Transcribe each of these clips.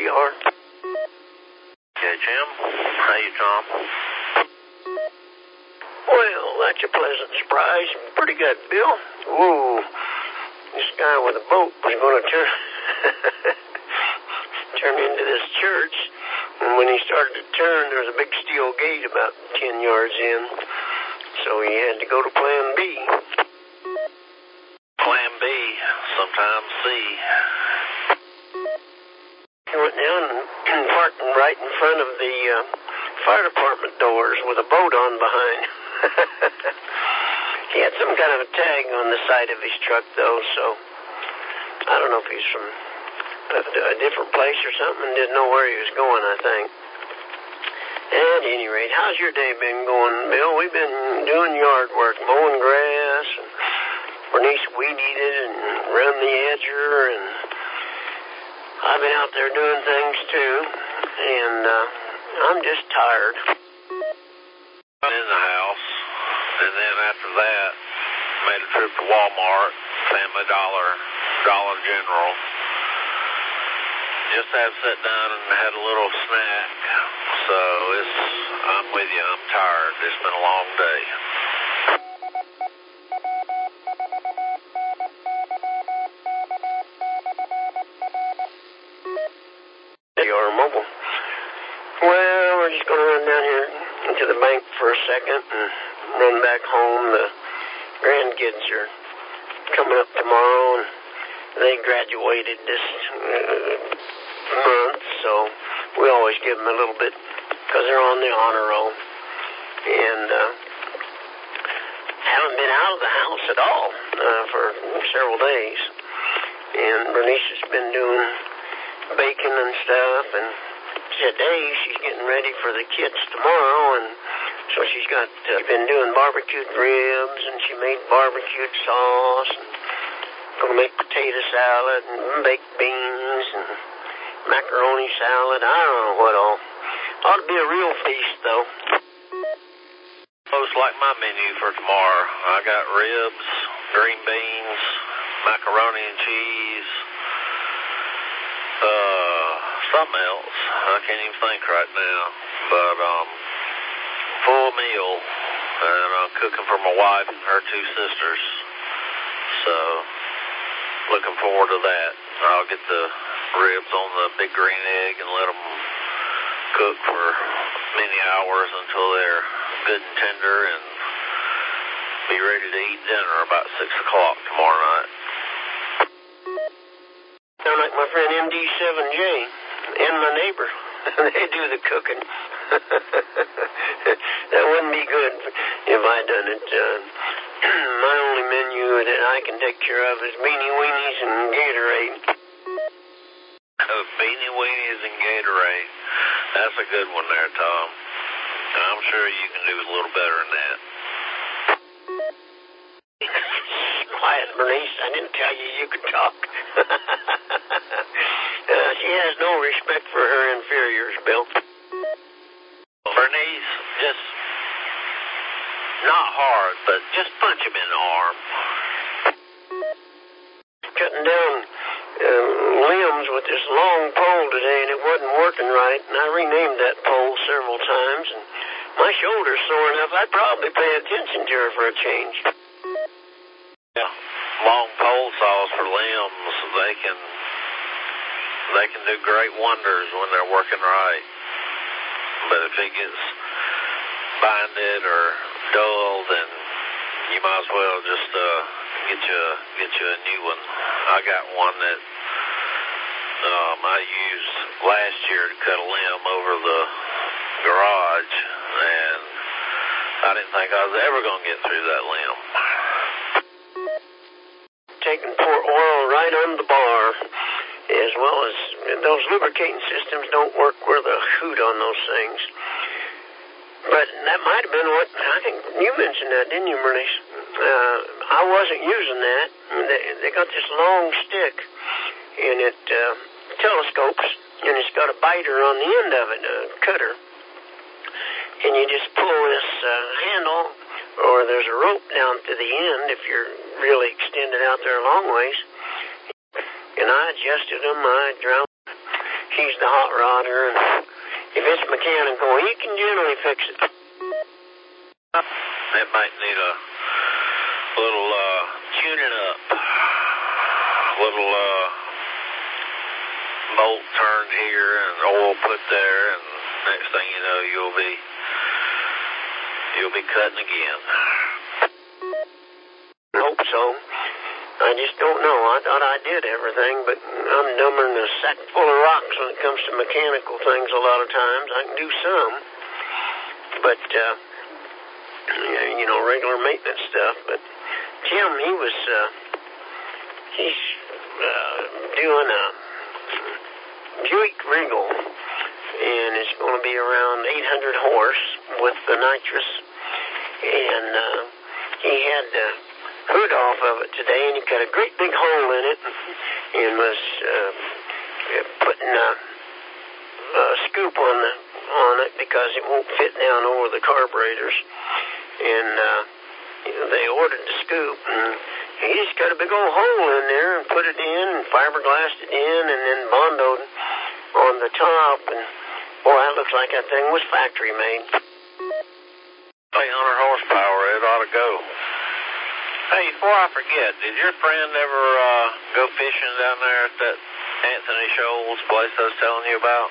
are. Okay, Jim. How you, Tom? Well, that's a pleasant surprise. Pretty good, Bill. Whoa. This guy with a boat was going to turn into this church. And when he started to turn, there was a big steel gate about 10 yards in. So he had to go to Plan B. Plan B, sometimes C. He went down and parked right in front of the fire department doors with a boat on behind. He had some kind of a tag on the side of his truck, though, so I don't know if he's from a different place or something and didn't know where he was going, I think. At any rate, how's your day been going, Bill? We've been doing yard work, mowing grass, and Bernice weed-eated it and run the edger, and I've been out there doing things, too, and I'm just tired. I'm in the house, and then after that, made a trip to Walmart, Family Dollar, Dollar General. Just have sat down and had a little snack, so I'm with you, I'm tired. It's been a long day. You are mobile. Well, we're just going to run down here to the bank for a second and run back home. The grandkids are coming up tomorrow, and they graduated this month, so we always give them a little bit because they're on the honor roll. And haven't been out of the house at all for several days. And Bernice has been doing baking and stuff, and today she's getting ready for the kids tomorrow, and so she's been doing barbecued ribs, and she made barbecued sauce, and going to make potato salad and baked beans and macaroni salad. I don't know what all. Ought to be a real feast, though. Most like my menu for tomorrow. I got ribs, green beans, macaroni and cheese, something else. I can't even think right now. But full meal, and I'm cooking for my wife and her two sisters. So looking forward to that. I'll get the ribs on the big green egg and let them cook for many hours until they're good and tender, and be ready to eat dinner about 6 o'clock tomorrow night. Sound like my friend MD7J and my neighbor. They do the cooking. That wouldn't be good if I done it. My only menu that I can take care of is beanie weenies and Gatorade. Beanie weenies and Gatorade. That's a good one there, Tom. I'm sure you can do a little better than that. Quiet, Bernice. I didn't tell you could talk. She has no respect for her inferiors, Bill. Bernice, just not hard, but just punch him in the arm. Cutting down limbs with this long pole today, and it wasn't working right, and I renamed that pole several times, and my shoulder's sore enough I'd probably pay attention to her for a change. Yeah, long pole saws for limbs, they can do great wonders when they're working right. But if it gets binded or dull, then you might as well just get you a new one. I got one that I used last year to cut a limb over the garage, and I didn't think I was ever going to get through that limb. Take and pour oil right on the bar, as well as those lubricating systems don't work worth a hoot on those things. But that might have been what, I think you mentioned that, didn't you, Bernice? I wasn't using that. They got this long stick, and it telescopes, and it's got a biter on the end of it, a cutter. And you just pull this handle, or there's a rope down to the end if you're really extended out there a long ways. And I adjusted them. I drowned he's the hot rodder, and if it's mechanical, he can generally fix it. It might need a little tuning up, little bolt turned here and oil put there, and next thing you know, you'll be cutting again. I hope so. I just don't know. I thought I did everything, but I'm dumber than a sack full of rocks when it comes to mechanical things a lot of times. I can do some, but, regular maintenance stuff. But Tim, he's doing a Buick Regal, and it's going to be around 800 horse with the nitrous, and he had the hood off of it today, and he cut a great big hole in it and was putting a scoop on it because it won't fit down over the carburetors, and they ordered the scoop, and he just cut a big old hole in there and put it in and fiberglassed it in and then bondoed on the top, and boy, that looks like that thing was factory made. 800 horsepower, it ought to go. Hey, before I forget, did your friend ever go fishing down there at that Anthony Shoals place I was telling you about?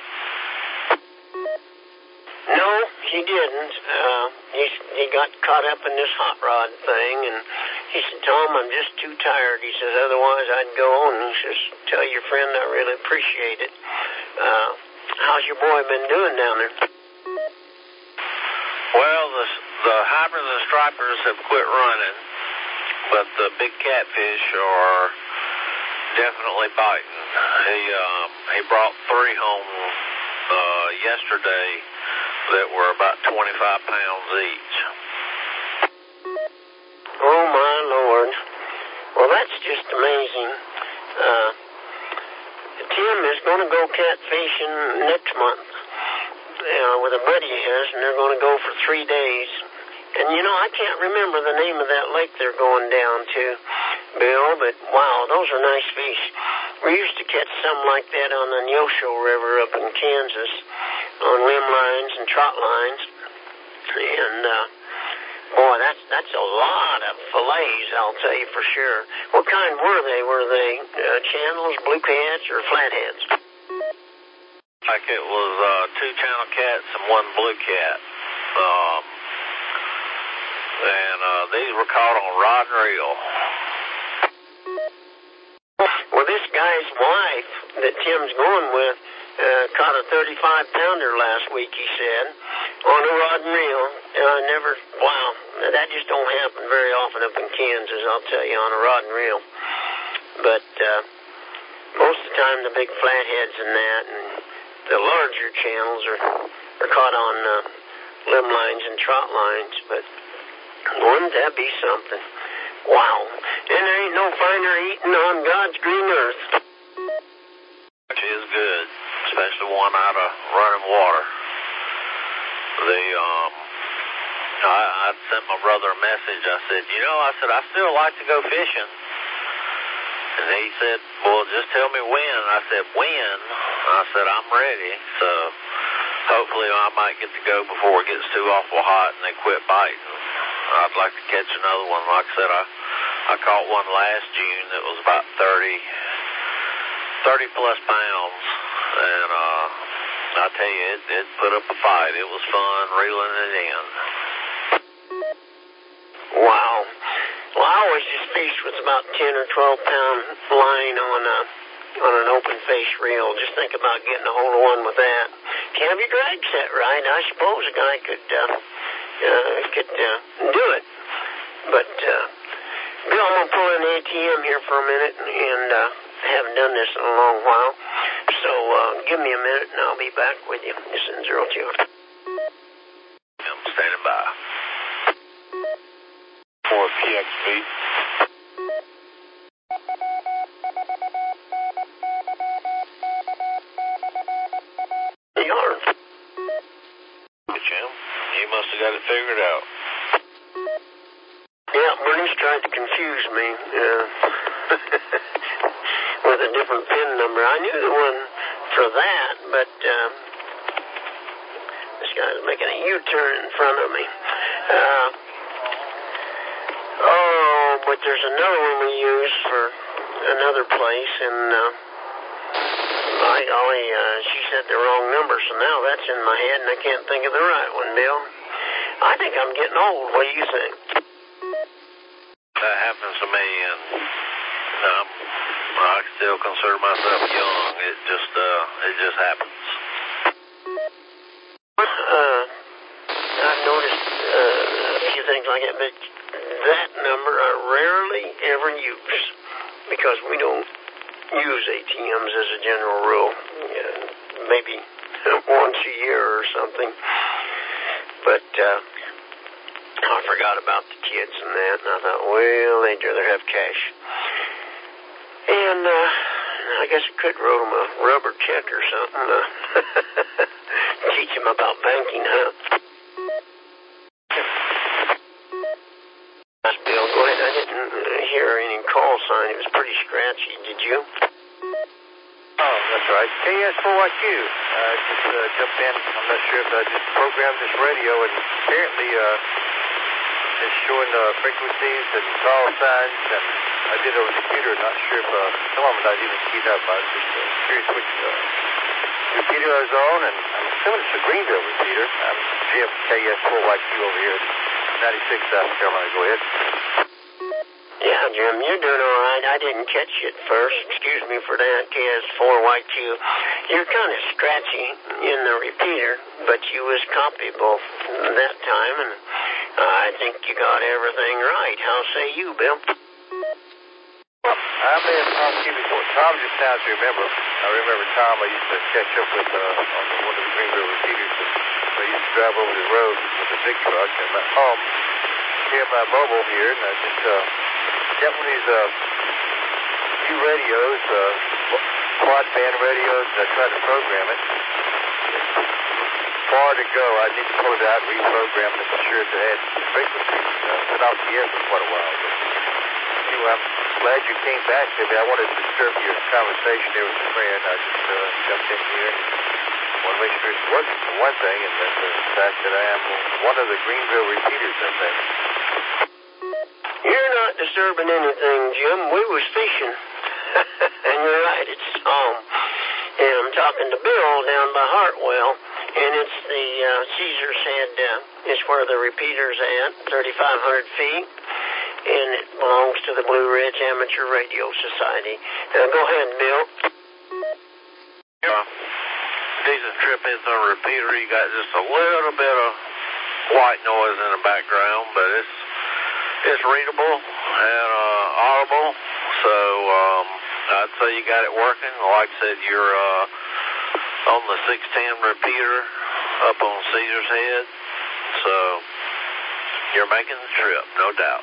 No, he didn't. He got caught up in this hot rod thing, and he said, Tom, I'm just too tired. He says, otherwise I'd go, and he says, tell your friend I really appreciate it. How's your boy been doing down there? Well, the hybrids and stripers have quit running, but the big catfish are definitely biting. He brought 3 home yesterday that were about 25 pounds each. Oh, my Lord. Well, that's just amazing. Tim is going to go catfishing next month with a buddy of his, and they're going to go for 3 days. And, I can't remember the name of that lake they're going down to, Bill, but, wow, those are nice fish. We used to catch some like that on the Neosho River up in Kansas on limb lines and trot lines. And, boy, that's a lot of fillets, I'll tell you for sure. What kind were they? Were they channels, blue cats, or flatheads? Like it was 2 channel cats and 1 blue cat. And these were caught on rod and reel. Well, this guy's wife that Tim's going with caught a 35-pounder last week, he said, on a rod and reel. And that just don't happen very often up in Kansas, I'll tell you, on a rod and reel. But most of the time the big flatheads and that, and the larger channels are caught on limb lines and trot lines. But wouldn't that be something? Wow. And there ain't no finer eating on God's green earth. Which is good, especially one out of running water. I sent my brother a message. I said, I still like to go fishing. And he said, well, just tell me when. I said, when? I said, I'm ready. So hopefully I might get to go before it gets too awful hot and they quit biting. I'd like to catch another one. Like I said, I caught one last June that was about 30 plus pounds. And I tell you, it put up a fight. It was fun reeling it in. Wow. Well, I always just fished with about 10 or 12 pound line on an open face reel. Just think about getting a hold of one with that. Can't have your drag set right. I suppose a guy could do it. But Bill, I'm gonna pull in the ATM here for a minute, and I haven't done this in a long while. So give me a minute, and I'll be back with you. This is 02. I'm standing by. 4 PXB. Yarn. Jim, you must have got it figured out. Yeah, Bernice tried to confuse me with a different PIN number. I knew the one for that, but this guy's making a U-turn in front of me. But there's another one we use for another place, and by golly, she said the wrong number, so now that's in my head, and I can't think of the right one, Bill. I think I'm getting old. What do you think? That happens to me, and I still consider myself young. It just happens. I've noticed a few things like that, but that number I rarely ever use because we don't use ATMs as a general rule. Maybe once a year or something. But I forgot about the kids and that, and I thought, well, they'd rather have cash. And I guess I could wrote them a rubber check or something. Teach them about banking, huh? Bill, go ahead. I didn't hear any call sign. It was pretty scratchy. Did you? Oh, that's right. KS4YQ. Just jumped in. I'm not sure if I just programmed this radio, and apparently it's showing frequencies and call signs, and I did it on the computer. Not sure if some of them not even keyed up. I was just curious which repeater I was on, and I'm assuming it's a Greenville repeater. I'm Jim, KS4YQ over here, 96 South Carolina. Go ahead. Yeah, Jim, you're doing all right. I didn't catch you at first. Excuse me for that, KS4YQ. You're kind of scratchy in the repeater, but you was copyable that time, and I think you got everything right. How say you, Bill? I may have talked to you before. Tom just sounds to remember. I remember Tom I used to catch up with on one of the Greenville repeaters. I used to drive over the road with a big truck, and my home here, my mobile here, and I just got one of these new radios, quad band radios, and I tried to program it. Far to go. I need to pull it out, reprogram it, make sure it had frequencies. Been off the air for quite a while. But anyway, I'm glad you came back to me. I wanted to disturb your conversation there with a friend. I just jumped in here. I want to make sure it's working for one thing, and that's the fact that I am one of the Greenville repeaters, I think. You're not disturbing anything, Jim. We was fishing. And you're right, it's and I'm talking to Bill down by Hartwell, and it's the Caesar's Head, it's where the repeater's at, 3,500 feet, and it belongs to the Blue Ridge Amateur Radio Society. Go ahead, Bill. Yeah. Decent trip into a repeater. You got just a little bit of white noise in the background, but it's readable and audible. So I'd say you got it working. Like I said, you're on the 610 repeater up on Caesar's Head. So you're making the trip, no doubt.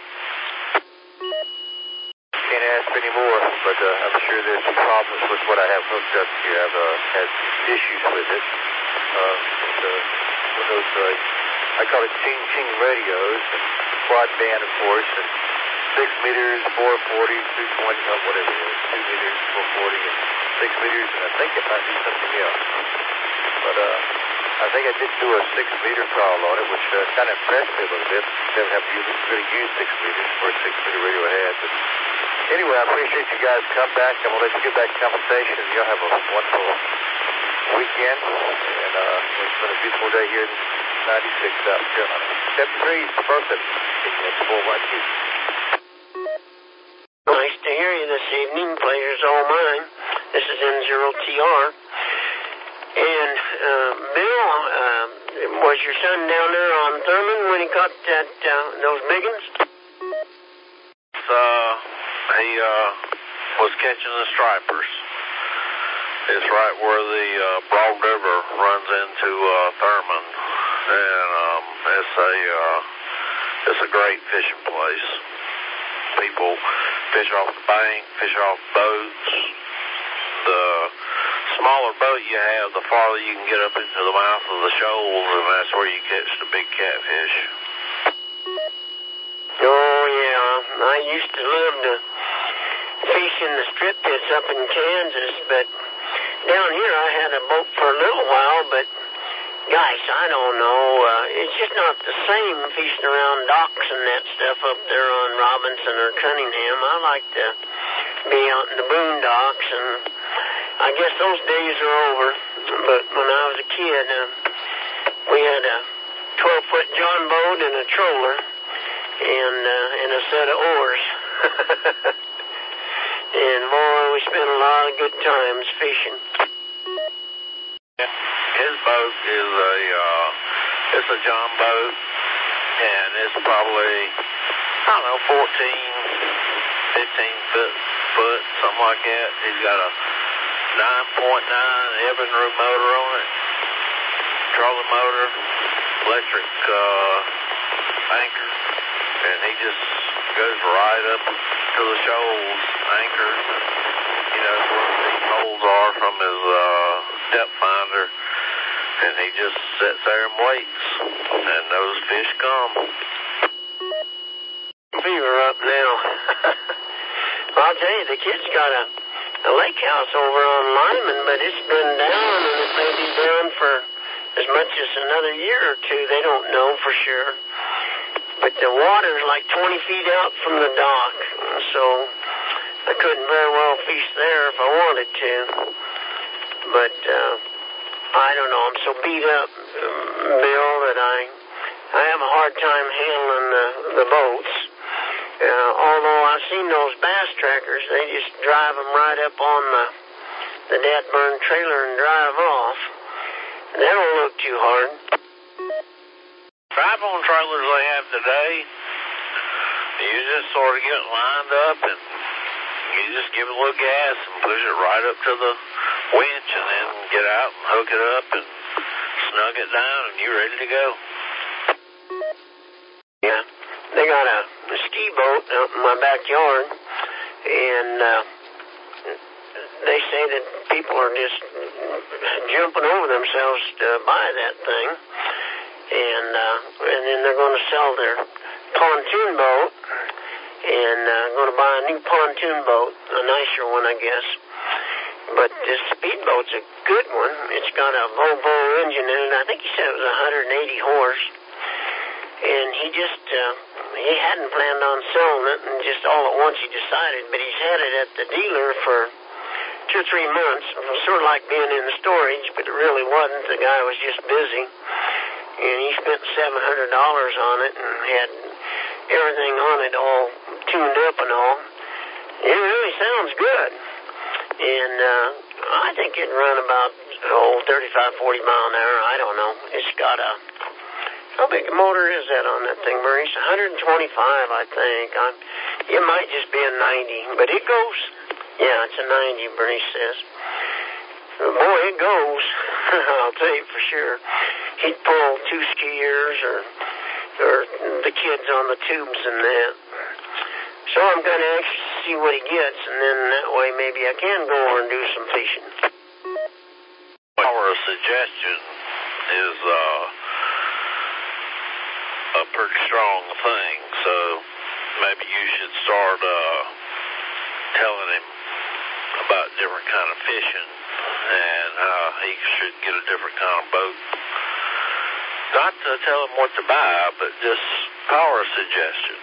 Can't ask for any more, but I'm sure there's some problems with what I have hooked up here. I've had issues with it. One of those, I call it ching-ching radios, and quad band, of course, and 6 meters, 440, 220, whatever it is, 2 meters, 440, and 6 meters, and I think it might be something else. But I think I did do a 6-meter call on it, which kind of impressed me a little bit. Never have to really use 6 meters for a 6-meter radio I had. But anyway, I appreciate you guys come back. I'm going to let you get back to conversation. Y'all have a wonderful weekend. And it's been a beautiful day here in 96 South Carolina. 7 degrees for both of you. Nice to hear you this evening. Pleasure's all mine. This is N0TR. And, Bill, was your son down there on Thurman when he caught those big ones? He was catching the stripers. It's right where the Broad River runs into Thurman, and it's a great fishing place. People fish off the bank, fish off boats. The smaller boat you have, the farther you can get up into the mouth of the shoals, and that's where you catch the big catfish. Oh, yeah. I used to love to fish in the strip pits up in Kansas, but down here I had a boat for a little while, but gosh, I don't know. It's just not the same fishing around docks and that stuff up there on Robinson or Cunningham. I like to be out in the boondocks, and I guess those days are over. But when I was a kid, we had a 12-foot John boat and a troller and a set of oars. And boy, we spent a lot of good times fishing. His boat is it's a John boat, and it's probably, I don't know, 14, 15 foot, something like that. He's got a 9.9 Evinrude motor on it, trolling motor, electric anchor, and he just goes right up to the shoals, anchors, and he knows where the deep holes are from his depth finder, and he just sits there and waits, and those fish come. Fever up now. I'll tell you, the kid's got a lake house over on Lyman, but it's been down, and it may be down for as much as another year or two. They don't know for sure. But the water's like 20 feet out from the dock, so I couldn't very well fish there if I wanted to. But I don't know. I'm so beat up, Bill, that I have a hard time handling the boats. Although I've seen those bass trackers, they just drive them right up on the Dadburn trailer and drive off. That don't look too hard. Drive-on trailers they have today, you just sort of get it lined up, and you just give it a little gas and push it right up to the winch, and then get out and hook it up and snug it down, and you're ready to go. Yeah, they got a ski boat out in my backyard, and they say that people are just jumping over themselves to buy that thing, and then they're going to sell their pontoon boat, and going to buy a new pontoon boat, a nicer one, I guess. But this speedboat's a good one. It's got a Volvo engine in it. I think he said it was 180 horse. And he just, he hadn't planned on selling it, and just all at once he decided. But he's had it at the dealer for 2 or 3 months. It was sort of like being in the storage, but it really wasn't. The guy was just busy. And he spent $700 on it and had everything on it all tuned up and all. It really sounds good. And I think it'd run about 35, 40 mile an hour. I don't know. It's got a, how big a motor is that on that thing, Bernice? 125, I think. It might just be a 90, but it goes. Yeah, it's a 90, Bernice says. Boy, it goes. I'll tell you for sure. He'd pull 2 skiers or the kids on the tubes and that. So I'm going to actually see what he gets, and then that way maybe I can go over and do some fishing. Our suggestion is a pretty strong thing, so maybe you should start telling him about different kind of fishing and how he should get a different kind of boat. Not to tell him what to buy, but just our suggestion.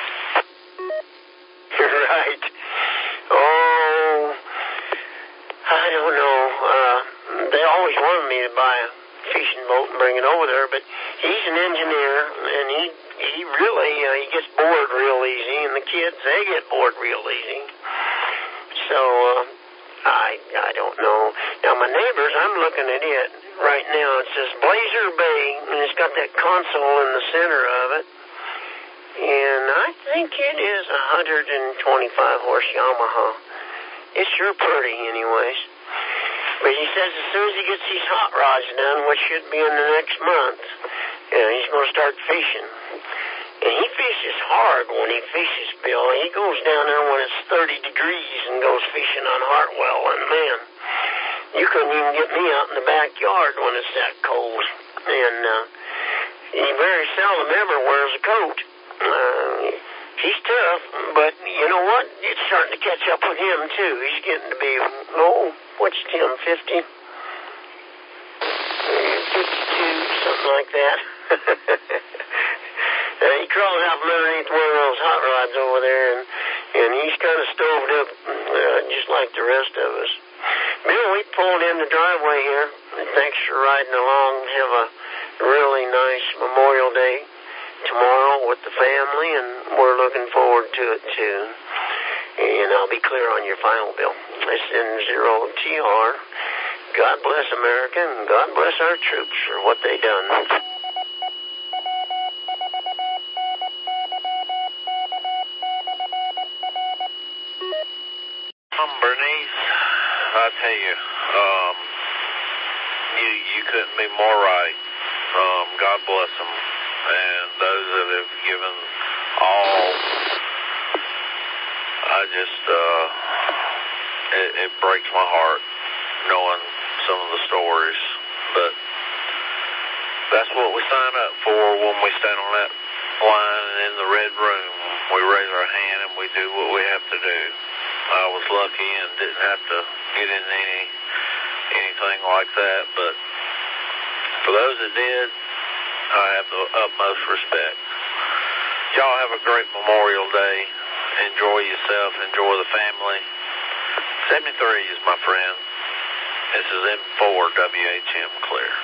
Right. Oh, I don't know. They always wanted me to buy a fishing boat and bring it over there, but he's an engineer, and he really he gets bored real easy, and the kids, they get bored real easy. So I don't know. Now my neighbors, I'm looking at it right now. It says Blazer Bay, and it's got that console in the center of it. And I think it is a 125 horse Yamaha. It's sure pretty anyways. But he says as soon as he gets these hot rods done, which should be in the next month, he's going to start fishing. And he fishes hard when he fishes, Bill. He goes down there when it's 30 degrees and goes fishing on Hartwell. And man, you couldn't even get me out in the backyard when it's that cold. And he very seldom ever wears a coat. He's tough, but you know what? It's starting to catch up with him, too. He's getting to be, what's Tim, 50? 52, something like that. He crawls out from underneath one of those hot rods over there, and he's kind of stoved up just like the rest of us. Bill, we pulled in the driveway here. Thanks for riding along. Have a really nice Memorial Day tomorrow with the family, and we're looking forward to it, too. And I'll be clear on your final bill. SN0TR. God bless America, and God bless our troops for what they done. Bernice, I tell you, you couldn't be more right. God bless them, and those that have given all. I just, it breaks my heart knowing some of the stories, but that's what we sign up for when we stand on that line in the red room. We raise our hand and we do what we have to do. I was lucky and didn't have to get in anything like that, but for those that did, I have the utmost respect. Y'all have a great Memorial Day. Enjoy yourself. Enjoy the family. 73 is my friend. This is M4 WHM Clear.